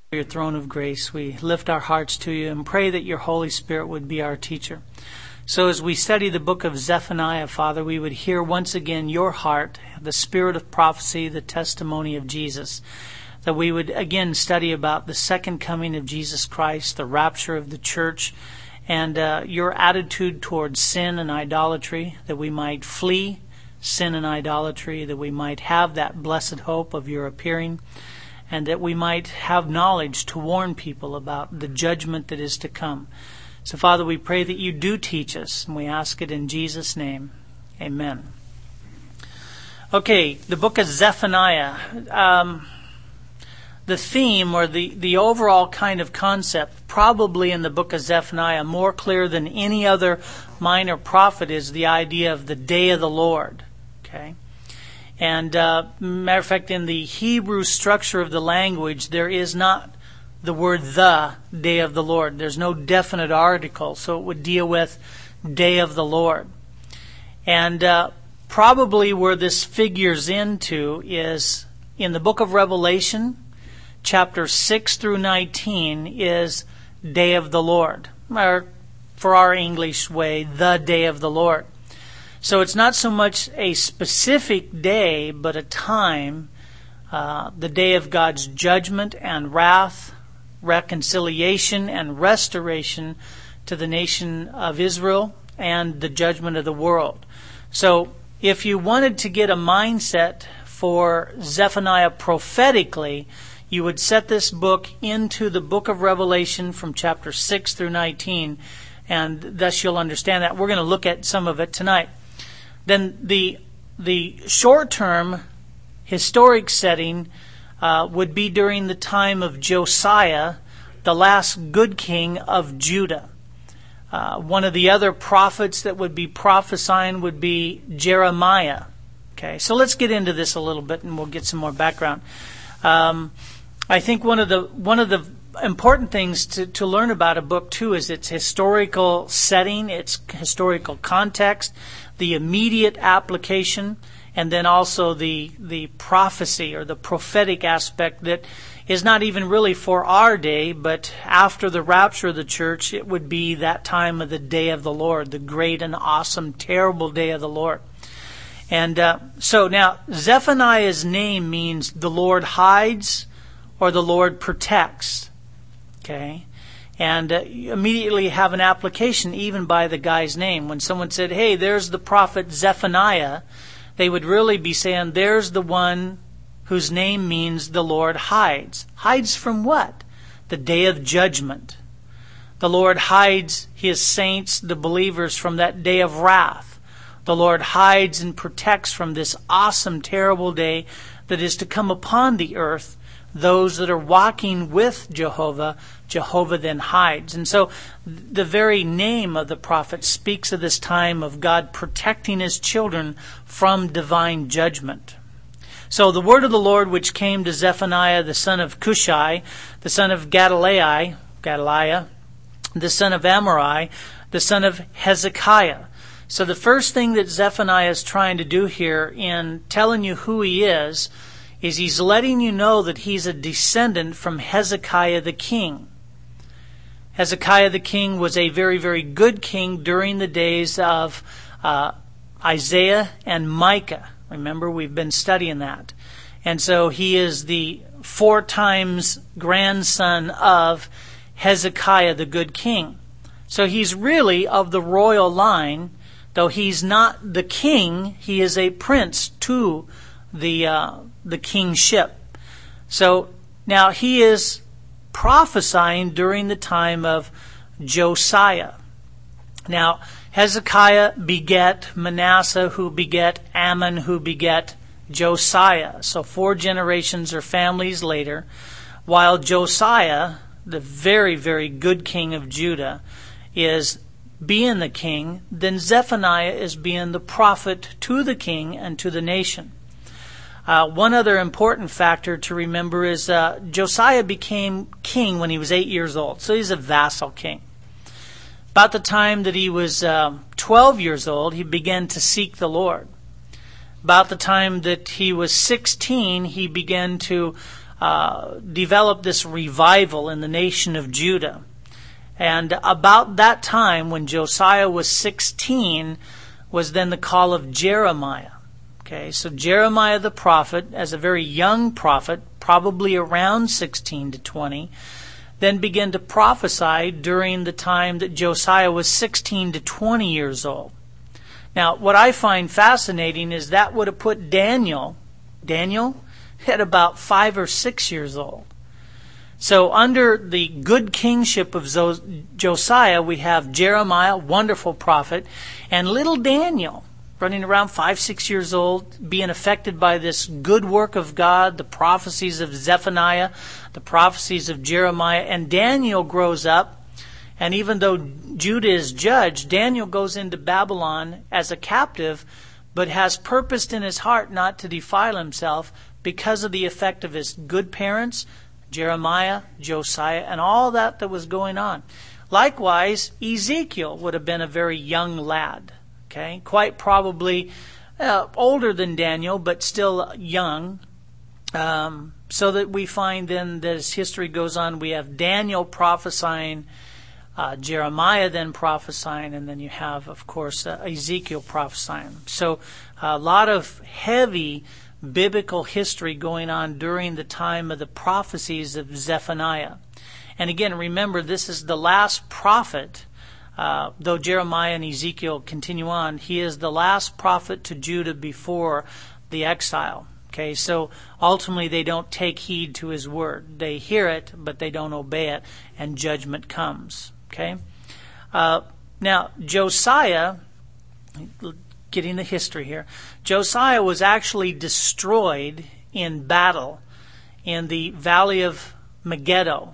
Your throne of grace, we lift our hearts to you and pray that your Holy Spirit would be our teacher. So as we study the book of Zephaniah, Father, we would hear once again your heart, the spirit of prophecy, the testimony of Jesus. That we would again study about the second coming of Jesus Christ, the rapture of the church, and your attitude towards sin and idolatry, that we might flee sin and idolatry, that we might have that blessed hope of your appearing, and that we might have knowledge to warn people about the judgment that is to come. So, Father, we pray that you do teach us, and we ask it in Jesus' name. Amen. Okay, the book of Zephaniah. The theme, or the overall kind of concept, probably in the book of Zephaniah, more clear than any other minor prophet, is the idea of the day of the Lord. Okay? And matter of fact, in the Hebrew structure of the language, there is not the word the day of the Lord. There's no definite article, so it would deal with day of the Lord. And probably where this figures into is in the book of Revelation, chapter 6 through 19 is day of the Lord. Or for our English way, the day of the Lord. So it's not so much a specific day, but a time, the day of God's judgment and wrath, reconciliation and restoration to the nation of Israel, and the judgment of the world. So if you wanted to get a mindset for Zephaniah prophetically, you would set this book into the book of Revelation from chapter 6 through 19, and thus you'll understand that. We're going to look at some of it tonight. Then the short-term historic setting would be during the time of Josiah, the last good king of Judah. One of the other prophets that would be prophesying would be Jeremiah. Okay, so let's get into this a little bit, and we'll get some more background. I think one of the important things to learn about a book too is its historical setting, its historical context, the immediate application, and then also the prophecy or the prophetic aspect that is not even really for our day, but after the rapture of the church, it would be that time of the day of the Lord, the great and awesome, terrible day of the Lord. And so now, Zephaniah's name means the Lord hides or the Lord protects. Okay? And immediately have an application even by the guy's name. When someone said, hey, there's the prophet Zephaniah, they would really be saying, there's the one whose name means the Lord hides. Hides from what? The day of judgment. The Lord hides his saints, the believers, from that day of wrath. The Lord hides and protects from this awesome, terrible day that is to come upon the earth. Those that are walking with Jehovah, Jehovah then hides. And so the very name of the prophet speaks of this time of God protecting his children from divine judgment. So the word of the Lord which came to Zephaniah, the son of Cushai, the son of Gedaliah, the son of Amari, the son of Hezekiah. So the first thing that Zephaniah is trying to do here in telling you who he is he's letting you know that he's a descendant from Hezekiah the king. Hezekiah the king was a very, very good king during the days of Isaiah and Micah. Remember, we've been studying that. And so he is the 4 times grandson of Hezekiah the good king. So he's really of the royal line, though he's not the king, he is a prince to the kingship. So now he is prophesying during the time of Josiah. Now Hezekiah beget Manasseh, who beget Ammon, who beget Josiah. So 4 generations or families later, while Josiah, the very, very good king of Judah, is being the king, then Zephaniah is being the prophet to the king and to the nation. One other important factor to remember is Josiah became king when he was 8 years old. So he's a vassal king. About the time that he was 12 years old, he began to seek the Lord. About the time that he was 16, he began to developed this revival in the nation of Judah. And about that time, when Josiah was 16, was then the call of Jeremiah. Okay, so Jeremiah the prophet, as a very young prophet, probably around 16 to 20, then began to prophesy during the time that Josiah was 16 to 20 years old. Now, what I find fascinating is that would have put Daniel at about 5 or 6 years old. So under the good kingship of Josiah, we have Jeremiah, wonderful prophet, and little Daniel, running around 5, 6 years old, being affected by this good work of God, the prophecies of Zephaniah, the prophecies of Jeremiah. And Daniel grows up, and even though Judah is judged, Daniel goes into Babylon as a captive, but has purposed in his heart not to defile himself because of the effect of his good parents, Jeremiah, Josiah, and all that was going on. Likewise, Ezekiel would have been a very young lad. Okay, quite probably older than Daniel, but still young. So that we find then that as history goes on, we have Daniel prophesying, Jeremiah then prophesying, and then you have, of course, Ezekiel prophesying. So a lot of heavy biblical history going on during the time of the prophecies of Zephaniah. And again, remember, this is the last prophet. Though Jeremiah and Ezekiel continue on, he is the last prophet to Judah before the exile. Okay, so ultimately they don't take heed to his word. They hear it, but they don't obey it, and judgment comes. Okay, now Josiah, getting the history here, Josiah was actually destroyed in battle in the valley of Megiddo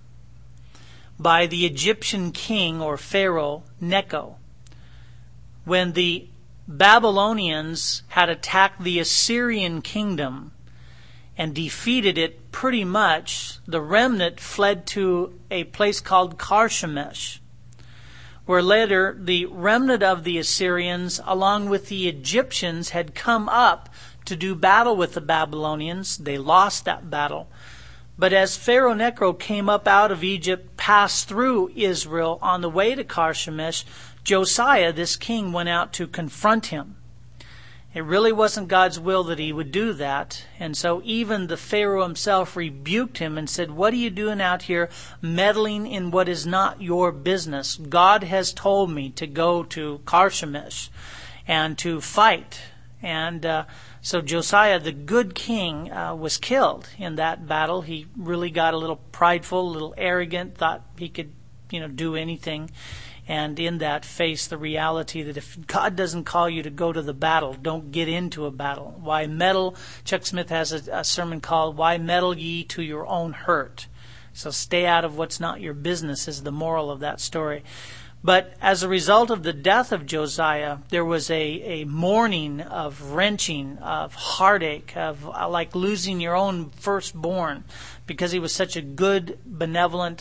by the Egyptian king or Pharaoh Necho, when the Babylonians had attacked the Assyrian kingdom and defeated it pretty much. The remnant fled to a place called Carchemish, where later the remnant of the Assyrians, along with the Egyptians, had come up to do battle with the Babylonians. They lost that battle. But as Pharaoh Necho came up out of Egypt, passed through Israel on the way to Carchemish, Josiah, this king, went out to confront him. It really wasn't God's will that he would do that. And so even the Pharaoh himself rebuked him and said, "What are you doing out here meddling in what is not your business? God has told me to go to Carchemish and to fight." And so Josiah, the good king, was killed in that battle. He really got a little prideful, a little arrogant, thought he could, do anything. And in that faced the reality that if God doesn't call you to go to the battle, don't get into a battle. Why meddle? Chuck Smith has a sermon called, "Why Meddle Ye to Your Own Hurt?" So stay out of what's not your business is the moral of that story. But as a result of the death of Josiah, there was a mourning of wrenching, of heartache, of like losing your own firstborn, because he was such a good, benevolent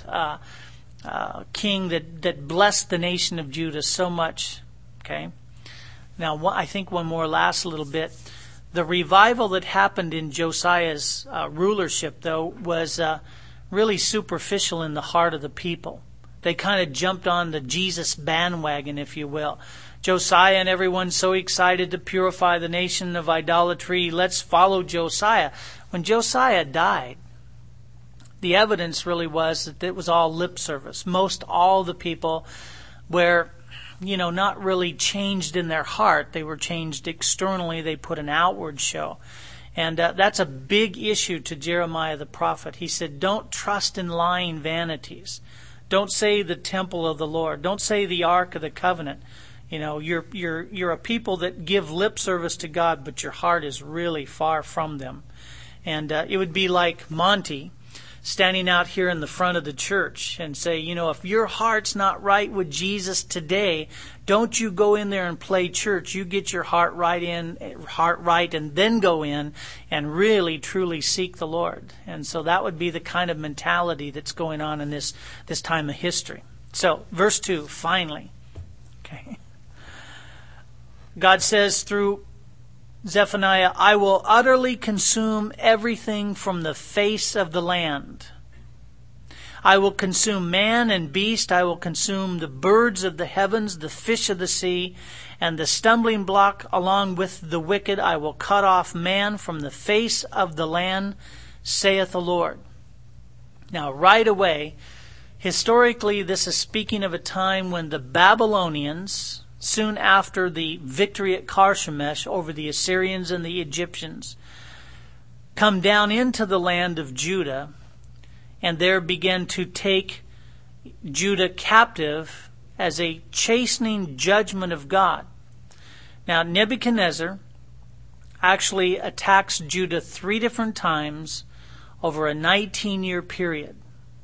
king that blessed the nation of Judah so much. Okay. Now, I think one more last little bit. The revival that happened in Josiah's rulership, though, was really superficial in the heart of the people. They kind of jumped on the Jesus bandwagon, if you will. Josiah and everyone so excited to purify the nation of idolatry. Let's follow Josiah. When Josiah died, the evidence really was that it was all lip service. Most all the people were, not really changed in their heart. They were changed externally. They put an outward show. And that's a big issue to Jeremiah the prophet. He said, don't trust in lying vanities. Don't say the temple of the Lord. Don't say the Ark of the Covenant. You're a people that give lip service to God, but your heart is really far from them. And it would be like Monty standing out here in the front of the church and say, if your heart's not right with Jesus today, don't you go in there and play church. You get your heart right, and then go in and really, truly seek the Lord. And so that would be the kind of mentality that's going on in this time of history. So, verse 2, finally. Okay. God says through Zephaniah, I will utterly consume everything from the face of the land. I will consume man and beast. I will consume the birds of the heavens, the fish of the sea, and the stumbling block along with the wicked. I will cut off man from the face of the land, saith the Lord. Now, right away, historically, this is speaking of a time when the Babylonians, soon after the victory at Carchemish over the Assyrians and the Egyptians, come down into the land of Judah and there begin to take Judah captive as a chastening judgment of God. Now, Nebuchadnezzar actually attacks Judah 3 different times over a 19-year period.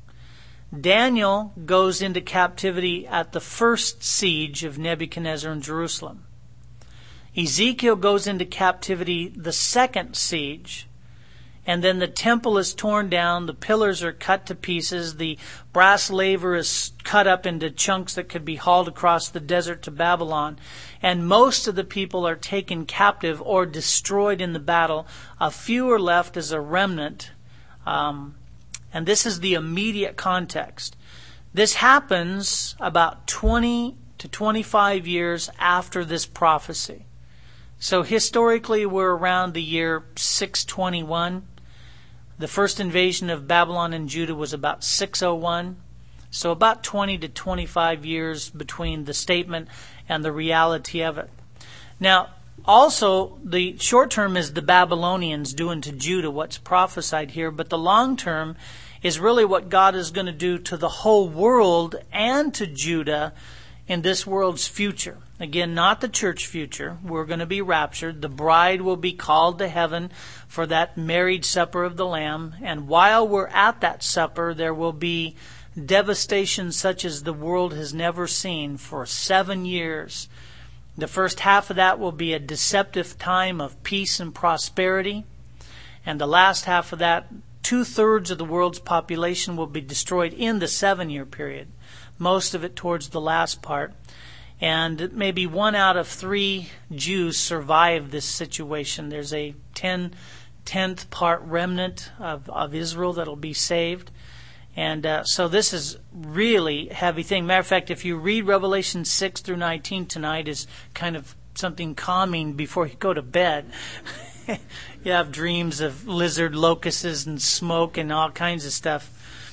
Daniel goes into captivity at the first siege of Nebuchadnezzar in Jerusalem. Ezekiel goes into captivity the second siege. And then the temple is torn down, the pillars are cut to pieces, the brass laver is cut up into chunks that could be hauled across the desert to Babylon, and most of the people are taken captive or destroyed in the battle. A few are left as a remnant, and this is the immediate context. This happens about 20 to 25 years after this prophecy. So historically, we're around the year 621. The first invasion of Babylon and Judah was about 601. So about 20 to 25 years between the statement and the reality of it. Now, also, the short term is the Babylonians doing to Judah what's prophesied here, but the long term is really what God is going to do to the whole world and to Judah in this world's future. Again, not the church future. We're going to be raptured. The bride will be called to heaven for that marriage supper of the Lamb. And while we're at that supper, there will be devastation such as the world has never seen for 7 years. The first half of that will be a deceptive time of peace and prosperity. And the last half of that, 2/3 of the world's population will be destroyed in the 7-year period. Most of it towards the last part. And maybe 1 out of 3 Jews survive this situation. There's a 10th part remnant of Israel that'll be saved. And so this is really a heavy thing. Matter of fact, if you read Revelation 6 through 19 tonight, is kind of something calming before you go to bed. You have dreams of lizard locusts and smoke and all kinds of stuff.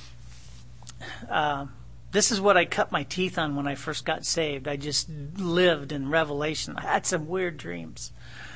This is what I cut my teeth on when I first got saved. I just lived in Revelation. I had some weird dreams.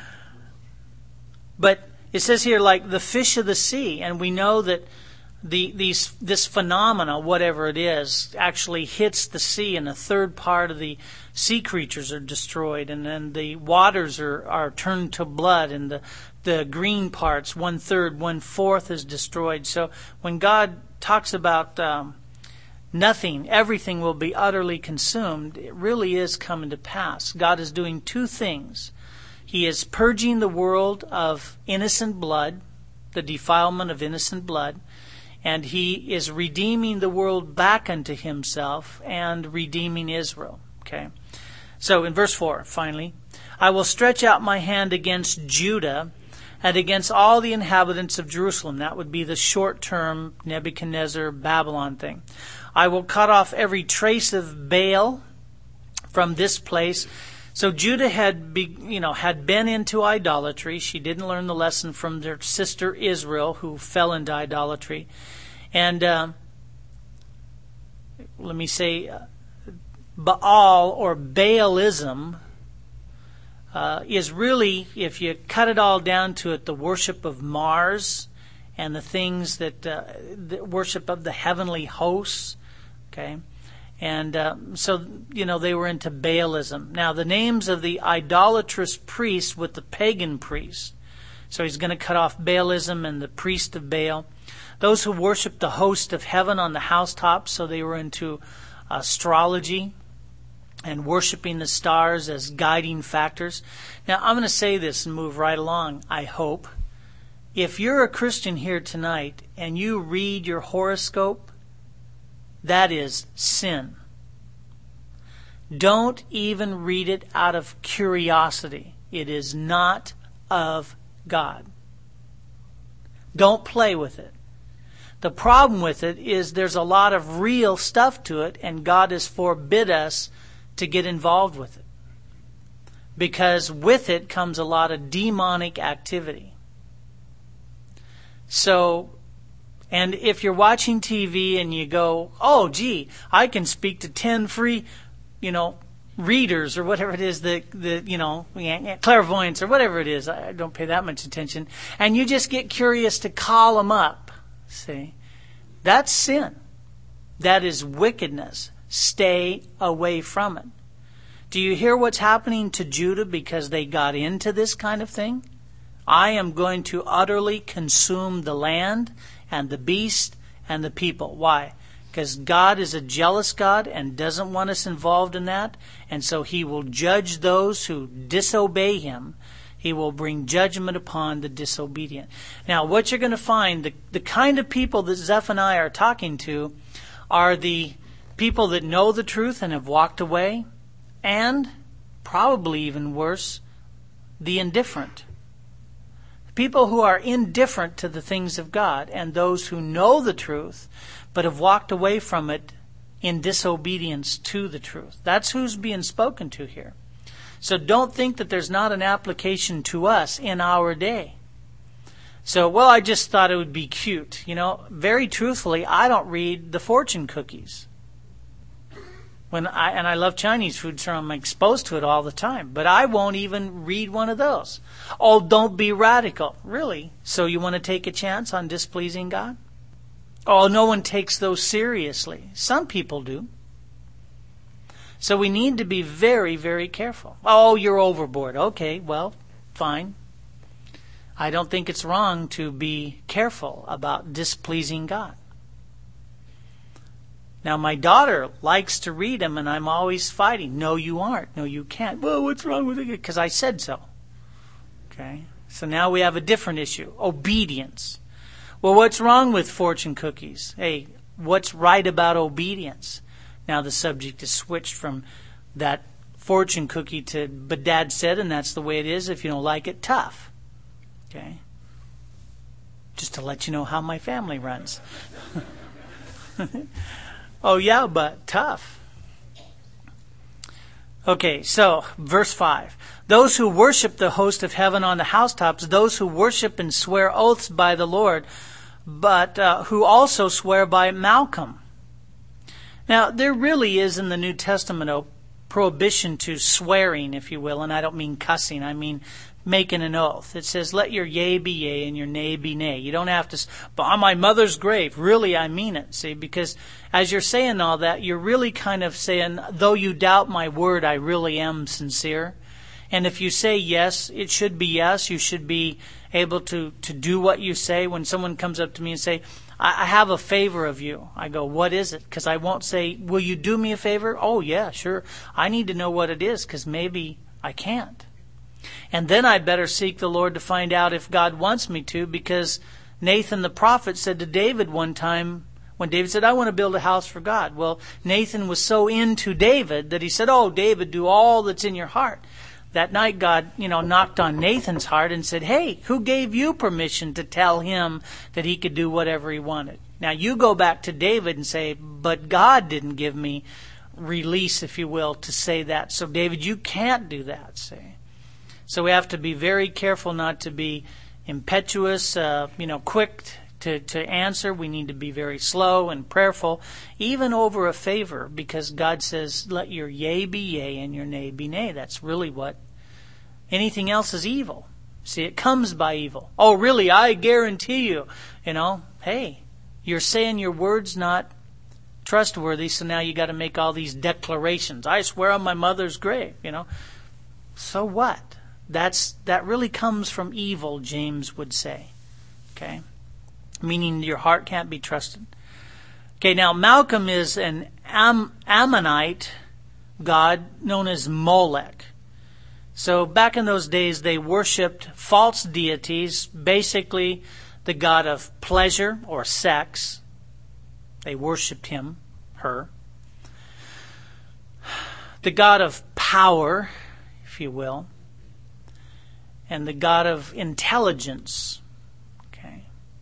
But it says here, like the fish of the sea, and we know that this phenomena, whatever it is, actually hits the sea, and a third part of the sea creatures are destroyed, and then the waters are turned to blood, and the green parts, 1/3, 1/4 is destroyed. So when God talks about nothing, everything will be utterly consumed, it really is coming to pass. God is doing 2 things. He is purging the world of innocent blood, the defilement of innocent blood, and He is redeeming the world back unto Himself and redeeming Israel. Okay. So in verse 4, finally, I will stretch out my hand against Judah and against all the inhabitants of Jerusalem. That would be the short-term Nebuchadnezzar, Babylon thing. I will cut off every trace of Baal from this place. So Judah had been into idolatry. She didn't learn the lesson from their sister Israel, who fell into idolatry. And Baal or Baalism is really, if you cut it all down to it, the worship of Mars and the things that the worship of the heavenly hosts. Okay. And so they were into Baalism. Now, the names of the idolatrous priests with the pagan priests. So he's going to cut off Baalism and the priest of Baal. Those who worshiped the host of heaven on the housetops, so they were into astrology and worshiping the stars as guiding factors. Now, I'm going to say this and move right along, I hope. If you're a Christian here tonight and you read your horoscope, that is sin. Don't even read it out of curiosity. It is not of God. Don't play with it. The problem with it is there's a lot of real stuff to it, and God has forbid us to get involved with it. Because with it comes a lot of demonic activity. So, and if you're watching TV and you go, oh, gee, I can speak to 10 free, readers or whatever it is, clairvoyance or whatever it is. I don't pay that much attention. And you just get curious to call them up. See? That's sin. That is wickedness. Stay away from it. Do you hear what's happening to Judah because they got into this kind of thing? I am going to utterly consume the land and the beast and the people. Why? Because God is a jealous God and doesn't want us involved in that. And so He will judge those who disobey Him. He will bring judgment upon the disobedient. Now, what you're going to find, the kind of people that Zephaniah are talking to are the people that know the truth and have walked away, and, probably even worse, the indifferent. People who are indifferent to the things of God, and those who know the truth but have walked away from it in disobedience to the truth. That's who's being spoken to here. So don't think that there's not an application to us in our day. So, well, I just thought it would be cute. Very truthfully, I don't read the fortune cookies. I love Chinese food, so I'm exposed to it all the time. But I won't even read one of those. Oh, don't be radical. Really? So you want to take a chance on displeasing God? Oh, no one takes those seriously. Some people do. So we need to be very, very careful. Oh, you're overboard. Okay, well, fine. I don't think it's wrong to be careful about displeasing God. Now, my daughter likes to read them, and I'm always fighting. No, you aren't. No, you can't. Well, what's wrong with it? Because I said so. Okay? So now we have a different issue. Obedience. Well, what's wrong with fortune cookies? Hey, what's right about obedience? Now the subject is switched from that fortune cookie to, but Dad said, and that's the way it is. If you don't like it, tough. Okay? Just to let you know how my family runs. Oh, yeah, but tough. Okay, so verse 5. Those who worship the host of heaven on the housetops, those who worship and swear oaths by the Lord, but who also swear by Malcolm. Now, there really is in the New Testament a prohibition to swearing, if you will, and I don't mean cussing, I mean making an oath. It says, let your yea be yea and your nay be nay. You don't have to, but on my mother's grave, really I mean it, see, because as you're saying all that, you're really kind of saying, though you doubt my word, I really am sincere. And if you say yes, it should be yes. You should be able to do what you say. When someone comes up to me and say, I have a favor of you. I go, what is it? Because I won't say, will you do me a favor? Oh, yeah, sure. I need to know what it is because maybe I can't. And then I better seek the Lord to find out if God wants me to, because Nathan the prophet said to David one time, when David said, I want to build a house for God. Well, Nathan was so into David that he said, oh, David, do all that's in your heart. That night God, knocked on Nathan's heart and said, hey, who gave you permission to tell him that he could do whatever he wanted? Now you go back to David and say, but God didn't give me release, if you will, to say that. So David, you can't do that, see. So we have to be very careful not to be impetuous, quick to answer. We need to be very slow and prayerful, even over a favor, because God says, let your yea be yea and your nay be nay. That's really what anything else is evil. See, it comes by evil. Oh, really? I guarantee you, hey, you're saying your word's not trustworthy, so now you got to make all these declarations. I swear on my mother's grave, So what? That really comes from evil, James would say. Okay? Meaning your heart can't be trusted. Okay, now Malcolm is an Ammonite god known as Molech. So back in those days, they worshipped false deities, basically the god of pleasure or sex. They worshipped him, her. The god of power, if you will. and the God of intelligence. Okay.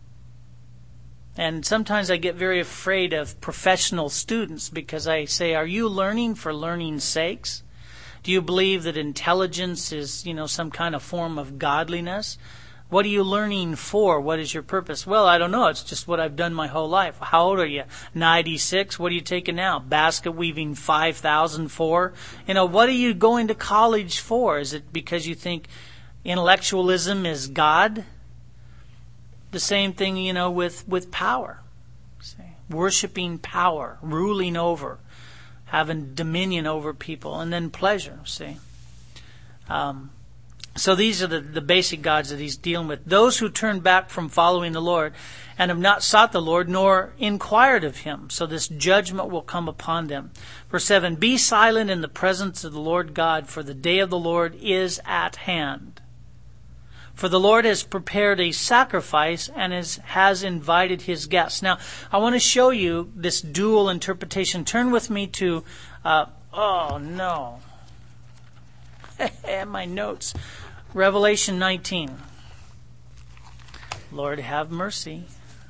And sometimes I get very afraid of professional students because I say, are you learning for learning's sakes? Do you believe that intelligence is, some kind of form of godliness? What are you learning for? What is your purpose? Well, I don't know. It's just what I've done my whole life. How old are you? 96. What are you taking now? Basket weaving 5,004. What are you going to college for? Is it because you think intellectualism is God? The same thing, with power. Worshipping power, ruling over, having dominion over people, and then pleasure, So these are the basic gods that he's dealing with. Those who turn back from following the Lord and have not sought the Lord nor inquired of him. So this judgment will come upon them. Verse 7, be silent in the presence of the Lord God, for the day of the Lord is at hand. For the Lord has prepared a sacrifice and has invited his guests. Now, I want to show you this dual interpretation. Turn with me to, my notes. Revelation 19. Lord, have mercy.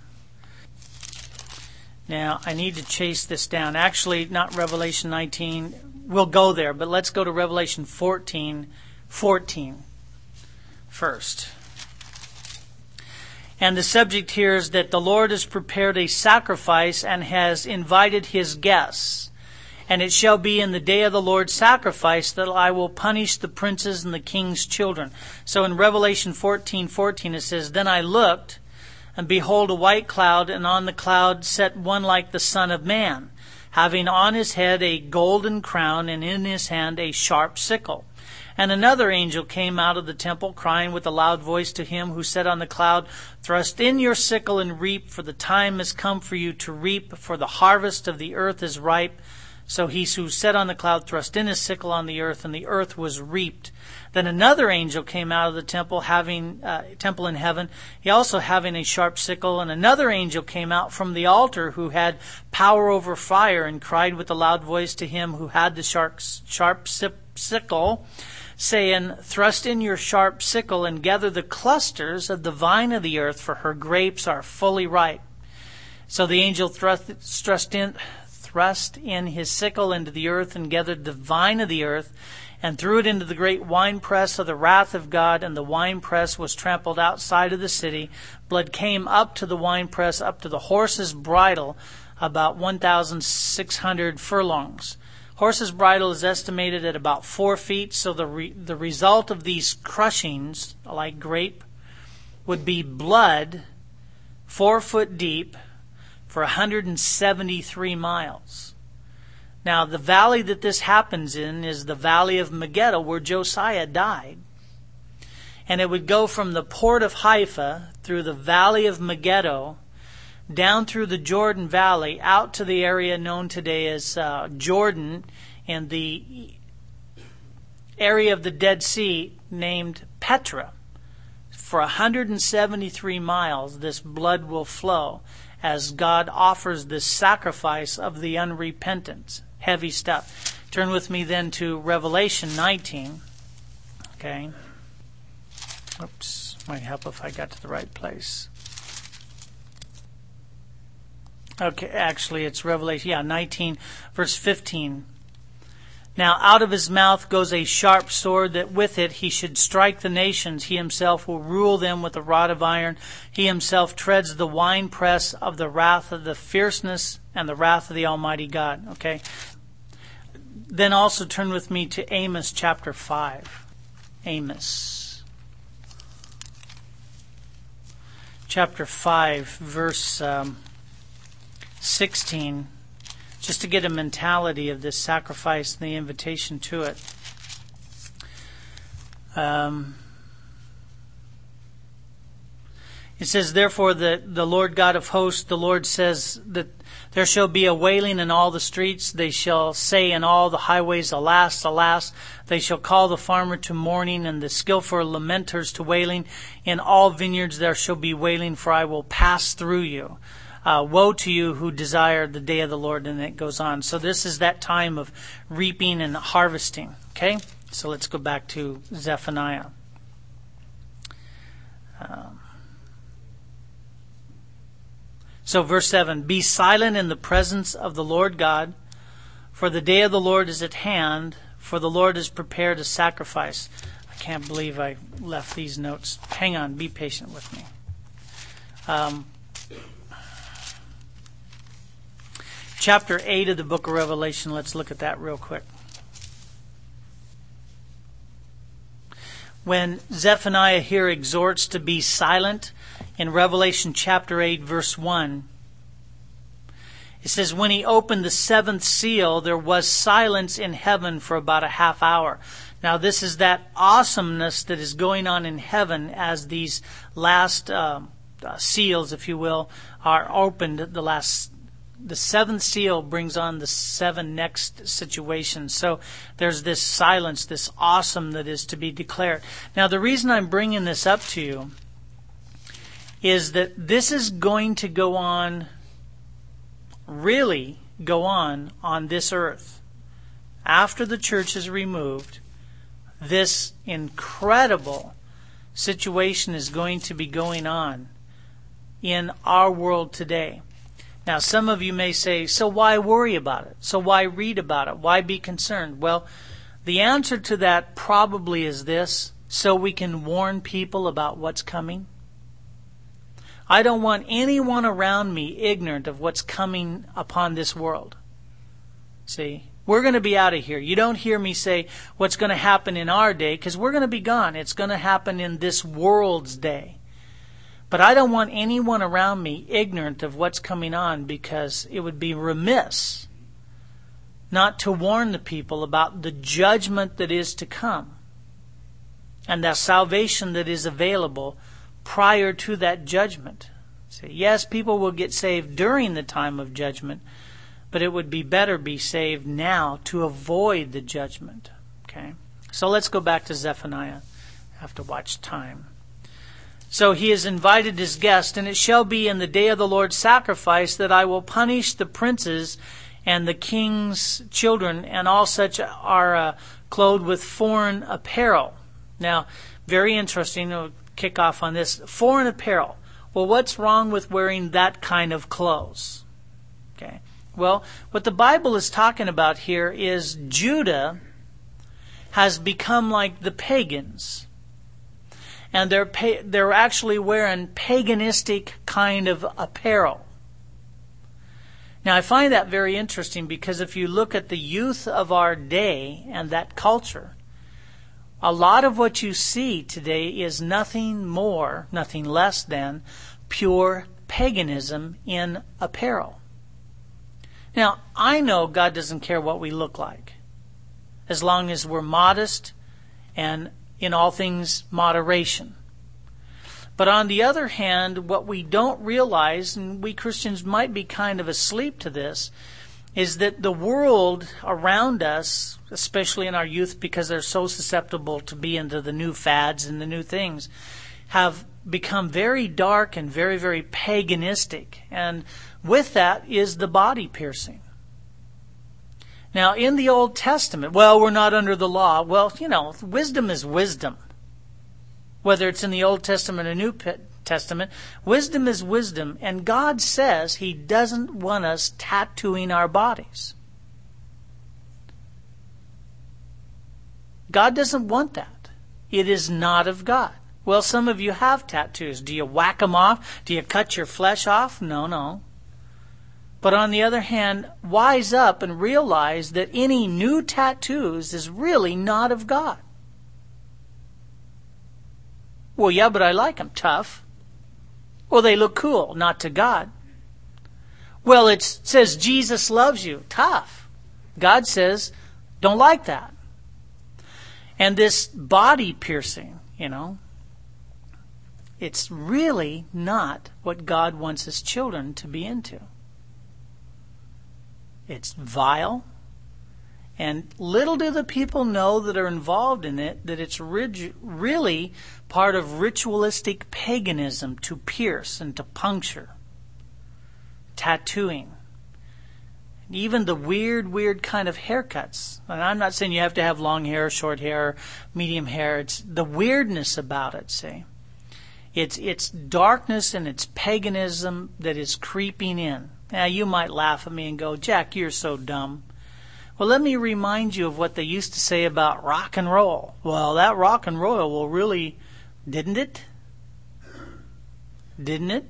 Now, I need to chase this down. Actually, not Revelation 19. We'll go there, but let's go to Revelation 14 first. And the subject here is that the Lord has prepared a sacrifice and has invited his guests. And it shall be in the day of the Lord's sacrifice that I will punish the princes and the king's children. So in Revelation 14:14 it says, then I looked, and behold a white cloud, and on the cloud sat one like the Son of Man, having on his head a golden crown, and in his hand a sharp sickle. And another angel came out of the temple, crying with a loud voice to him who sat on the cloud, thrust in your sickle and reap, for the time has come for you to reap, for the harvest of the earth is ripe. So he who sat on the cloud thrust in his sickle on the earth, and the earth was reaped. Then another angel came out of the temple, having temple in heaven, he also having a sharp sickle. And another angel came out from the altar, who had power over fire, and cried with a loud voice to him who had the sharp sickle, saying, thrust in your sharp sickle and gather the clusters of the vine of the earth, for her grapes are fully ripe. So the angel thrust in his sickle into the earth and gathered the vine of the earth and threw it into the great winepress of the wrath of God, and the winepress was trampled outside of the city. Blood came up to the winepress, up to the horse's bridle, about 1,600 furlongs. Horse's bridle is estimated at about 4 feet, so the result of these crushings, like grape, would be blood 4 foot deep for 173 miles. Now, the valley that this happens in is the valley of Megiddo, where Josiah died. And it would go from the port of Haifa through the valley of Megiddo, down through the Jordan Valley, out to the area known today as Jordan, and the area of the Dead Sea named Petra. For 173 miles, this blood will flow as God offers this sacrifice of the unrepentant. Heavy stuff. Turn with me then to Revelation 19. Okay. Oops. Might help if I got to the right place. Okay, actually it's Revelation, 19, verse 15. Now out of his mouth goes a sharp sword, that with it he should strike the nations. He himself will rule them with a rod of iron. He himself treads the winepress of the wrath of the fierceness and the wrath of the Almighty God. Okay. Then also turn with me to Amos chapter 5. Amos. Chapter 5, verse 16. Just to get a mentality of this sacrifice and the invitation to it. It says, therefore, the Lord God of hosts, the Lord says that there shall be a wailing in all the streets. They shall say in all the highways, alas, alas. They shall call the farmer to mourning and the skillful lamenters to wailing. In all vineyards there shall be wailing, for I will pass through you. Woe to you who desire the day of the Lord. And it goes on. So this is that time of reaping and harvesting. Okay? So let's go back to Zephaniah. So verse 7, be silent in the presence of the Lord God, for the day of the Lord is at hand, for the Lord has prepared a sacrifice. I can't believe I left these notes. Hang on, be patient with me. Chapter 8 of the book of Revelation, let's look at that real quick. When Zephaniah here exhorts to be silent, in Revelation chapter 8, verse 1, it says, when he opened the seventh seal, there was silence in heaven for about a half hour. Now, this is that awesomeness that is going on in heaven as these last seals, if you will, are opened. The seventh seal brings on the seven next situations. So there's this silence, this awesome that is to be declared. Now, the reason I'm bringing this up to you is that this is going to go on, really go on this earth. After the church is removed, this incredible situation is going to be going on in our world today. Now, some of you may say, so why worry about it? So why read about it? Why be concerned? Well, the answer to that probably is this, so we can warn people about what's coming. I don't want anyone around me ignorant of what's coming upon this world. See, we're going to be out of here. You don't hear me say what's going to happen in our day, because we're going to be gone. It's going to happen in this world's day. But I don't want anyone around me ignorant of what's coming on, because it would be remiss not to warn the people about the judgment that is to come and the salvation that is available prior to that judgment. So yes, people will get saved during the time of judgment, but it would be better be saved now to avoid the judgment. Okay? So let's go back to Zephaniah. I have to watch time. So he has invited his guest, and it shall be in the day of the Lord's sacrifice that I will punish the princes and the king's children, and all such are clothed with foreign apparel. Now, very interesting. We'll kick off on this. Foreign apparel. Well, what's wrong with wearing that kind of clothes? Okay. Well, what the Bible is talking about here is Judah has become like the pagans. And they're actually wearing paganistic kind of apparel. Now, I find that very interesting, because if you look at the youth of our day and that culture, a lot of what you see today is nothing more, nothing less than pure paganism in apparel. Now, I know God doesn't care what we look like, as long as we're modest and in all things moderation. But on the other hand, what we don't realize, and we Christians might be kind of asleep to this, is that the world around us, especially in our youth, because they're so susceptible to be into the new fads and the new things, have become very dark and very, very paganistic. And with that is the body piercing. Now, in the Old Testament, well, we're not under the law. Well, wisdom is wisdom. Whether it's in the Old Testament or New Testament, wisdom is wisdom. And God says He doesn't want us tattooing our bodies. God doesn't want that. It is not of God. Well, some of you have tattoos. Do you whack them off? Do you cut your flesh off? No. But on the other hand, wise up and realize that any new tattoos is really not of God. Well, yeah, but I like them. Tough. Well, they look cool. Not to God. Well, it says Jesus loves you. Tough. God says, don't like that. And this body piercing, it's really not what God wants His children to be into. It's vile. And little do the people know that are involved in it that it's really part of ritualistic paganism to pierce and to puncture. Tattooing. Even the weird kind of haircuts. And I'm not saying you have to have long hair, short hair, medium hair. It's the weirdness about it, see. It's darkness and it's paganism that is creeping in. Now, you might laugh at me and go, Jack, you're so dumb. Well, let me remind you of what they used to say about rock and roll. Well, that rock and roll will really, didn't it? Didn't it?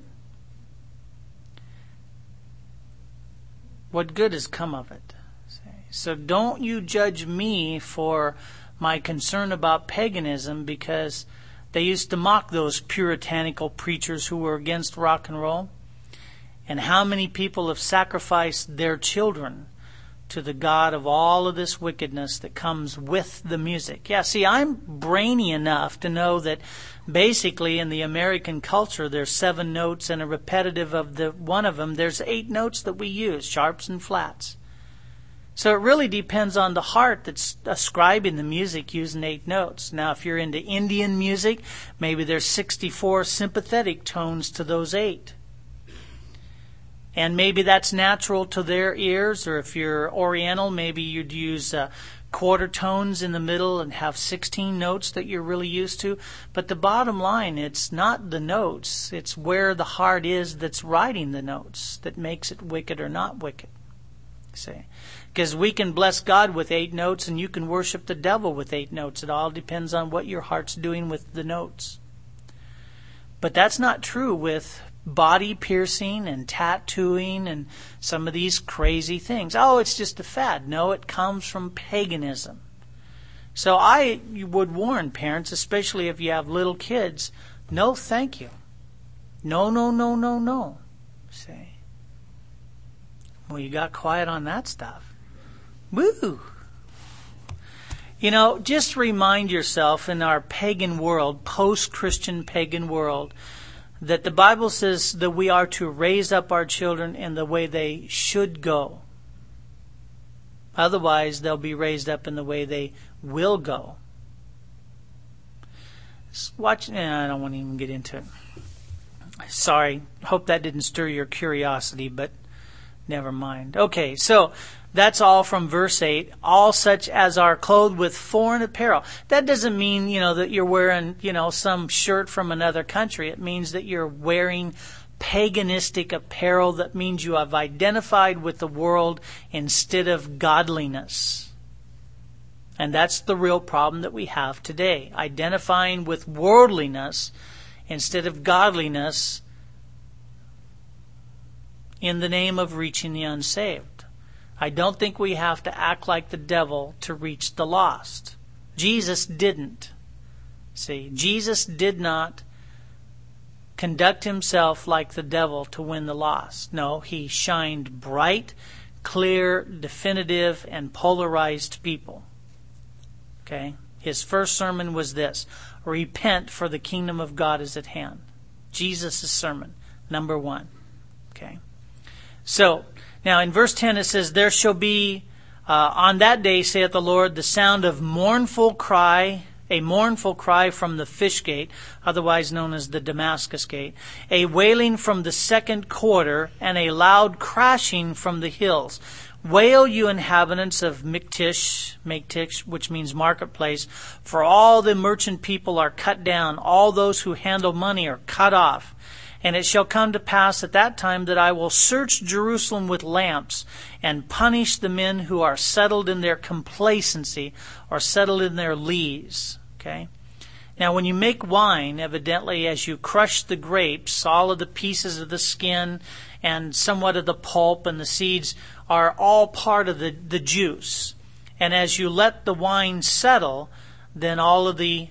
What good has come of it? So don't you judge me for my concern about paganism, because they used to mock those puritanical preachers who were against rock and roll. And how many people have sacrificed their children to the God of all of this wickedness that comes with the music? Yeah, see, I'm brainy enough to know that basically in the American culture there's 7 notes, and a repetitive of the one of them, there's 8 notes that we use, sharps and flats. So it really depends on the heart that's ascribing the music using 8 notes. Now, if you're into Indian music, maybe there's 64 sympathetic tones to those 8. And maybe that's natural to their ears. Or if you're Oriental, maybe you'd use quarter tones in the middle and have 16 notes that you're really used to. But the bottom line, it's not the notes. It's where the heart is that's writing the notes that makes it wicked or not wicked. See? Because we can bless God with 8 notes and you can worship the devil with 8 notes. It all depends on what your heart's doing with the notes. But that's not true with body piercing and tattooing and some of these crazy things. Oh, it's just a fad. No, it comes from paganism. So I would warn parents, especially if you have little kids, no thank you. No, no, no, no, no. See? Well, you got quiet on that stuff. Woo! You know, just remind yourself in our pagan world, post-Christian pagan world, that the Bible says that we are to raise up our children in the way they should go. Otherwise, they'll be raised up in the way they will go. Watch. I don't want to even get into it. Sorry. Hope that didn't stir your curiosity, but never mind. Okay, so that's all from verse 8. All such as are clothed with foreign apparel. That doesn't mean, that you're wearing, some shirt from another country. It means that you're wearing paganistic apparel. That means you have identified with the world instead of godliness. And that's the real problem that we have today. Identifying with worldliness instead of godliness in the name of reaching the unsaved. I don't think we have to act like the devil to reach the lost. Jesus didn't. See, Jesus did not conduct himself like the devil to win the lost. No, he shined bright, clear, definitive, and polarized people. Okay? His first sermon was this: repent, for the kingdom of God is at hand. Jesus' sermon, number 1. Okay? So, now in verse 10 it says, there shall be on that day, saith the Lord, the sound of mournful cry, a mournful cry from the fish gate, otherwise known as the Damascus gate, a wailing from the second quarter, and a loud crashing from the hills. Wail, you inhabitants of Miktish, which means marketplace, for all the merchant people are cut down, all those who handle money are cut off. And it shall come to pass at that time that I will search Jerusalem with lamps and punish the men who are settled in their complacency or settled in their lees. Okay? Now, when you make wine, evidently, as you crush the grapes, all of the pieces of the skin and somewhat of the pulp and the seeds are all part of the juice. And as you let the wine settle, then all of the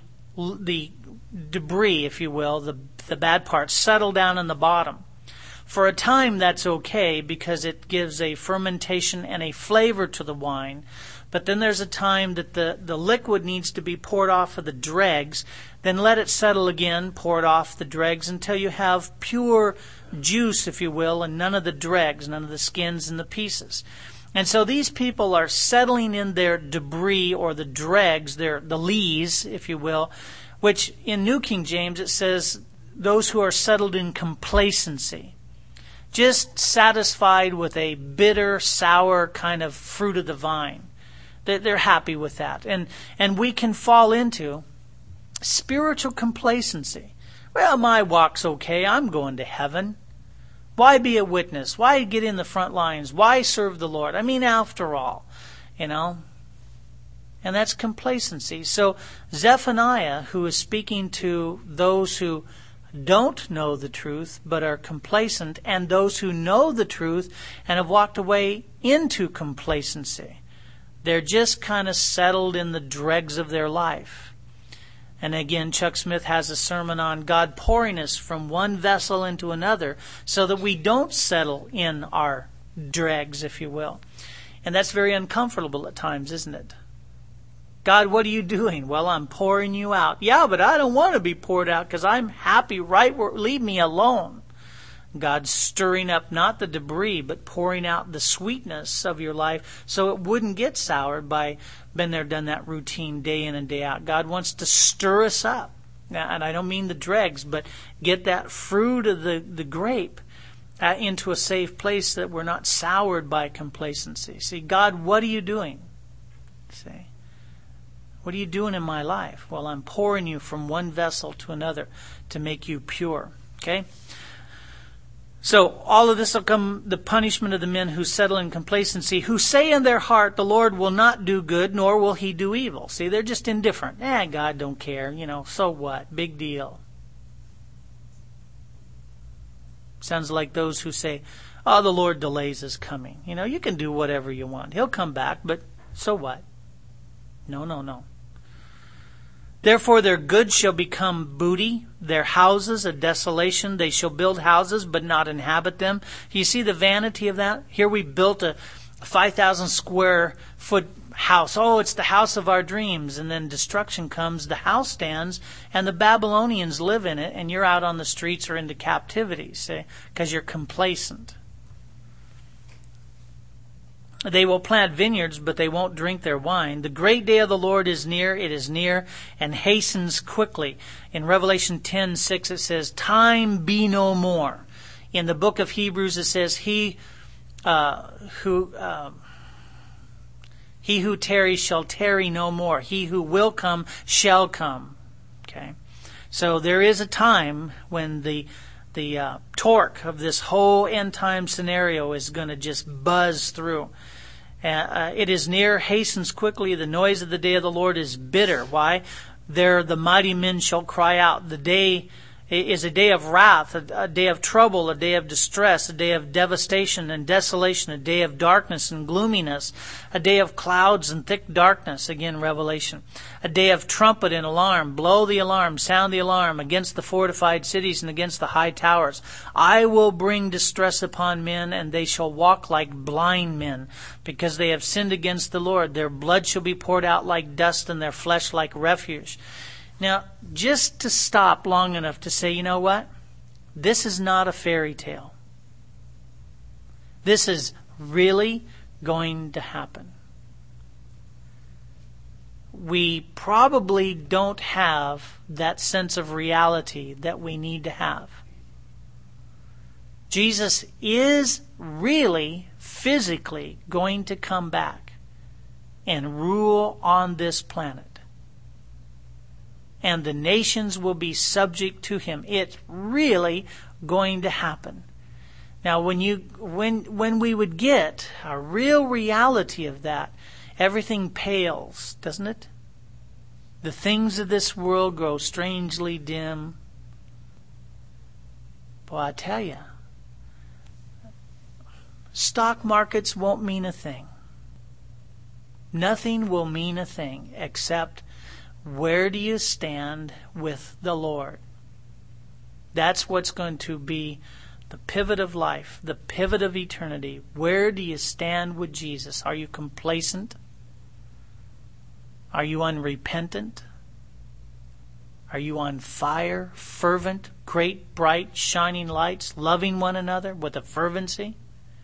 debris, if you will, the bad parts, settle down in the bottom. For a time, that's okay because it gives a fermentation and a flavor to the wine. But then there's a time that the liquid needs to be poured off of the dregs. Then let it settle again, pour it off the dregs until you have pure juice, if you will, and none of the dregs, none of the skins and the pieces. And so these people are settling in their debris or the dregs, the lees, if you will, which in New King James it says those who are settled in complacency, just satisfied with a bitter, sour kind of fruit of the vine. They're happy with that. And we can fall into spiritual complacency, Well, my walk's okay. I'm going to heaven. Why be a witness? Why get in the front lines? Why serve the Lord? I mean, after all, And that's complacency. So Zephaniah, who is speaking to those who don't know the truth but are complacent, and those who know the truth and have walked away into complacency. They're just kind of settled in the dregs of their life. And again, Chuck Smith has a sermon on God pouring us from one vessel into another so that we don't settle in our dregs, if you will. And that's very uncomfortable at times, isn't it? God, what are you doing? Well, I'm pouring you out. Yeah, but I don't want to be poured out because I'm happy right where, leave me alone. God's stirring up not the debris, but pouring out the sweetness of your life so it wouldn't get soured by been there, done that routine day in and day out. God wants to stir us up. Now, and I don't mean the dregs, but get that fruit of the grape into a safe place that we're not soured by complacency. See, God, what are you doing? See, what are you doing in my life? Well, I'm pouring you from one vessel to another to make you pure. Okay? So all of this will come the punishment of the men who settle in complacency, who say in their heart, the Lord will not do good, nor will he do evil. See, they're just indifferent. God don't care. So what? Big deal. Sounds like those who say, the Lord delays his coming. You can do whatever you want. He'll come back, but so what? No. Therefore their goods shall become booty, their houses a desolation. They shall build houses, but not inhabit them. You see the vanity of that? Here we built a 5,000 square foot house. Oh, it's the house of our dreams. And then destruction comes, the house stands, and the Babylonians live in it, and you're out on the streets or into captivity, see, because you're complacent. They will plant vineyards, but they won't drink their wine. The great day of the Lord is near. It is near and hastens quickly. In Revelation 10:6 it says, time be no more. In the book of Hebrews it says, he who tarries shall tarry no more. He who will come shall come. Okay, so there is a time when the torque of this whole end time scenario is going to just buzz through. It is near, hastens quickly. The noise of the day of the Lord is bitter. Why? There the mighty men shall cry out. The day is a day of wrath, a day of trouble, a day of distress, a day of devastation and desolation, a day of darkness and gloominess, a day of clouds and thick darkness, again Revelation, a day of trumpet and alarm. Blow the alarm, sound the alarm against the fortified cities and against the high towers. I will bring distress upon men, and they shall walk like blind men, because they have sinned against the Lord. Their blood shall be poured out like dust, and their flesh like refuse. Now, just to stop long enough to say, you know what? This is not a fairy tale. This is really going to happen. We probably don't have that sense of reality that we need to have. Jesus is really, physically going to come back and rule on this planet. And the nations will be subject to him. It's really going to happen. Now, when we would get a real reality of that, everything pales, doesn't it? The things of this world grow strangely dim. Boy, I tell you, stock markets won't mean a thing. Nothing will mean a thing except where do you stand with the Lord? That's what's going to be the pivot of life, the pivot of eternity. Where do you stand with Jesus? Are you complacent? Are you unrepentant? Are you on fire, fervent, great, bright, shining lights, loving one another with a fervency?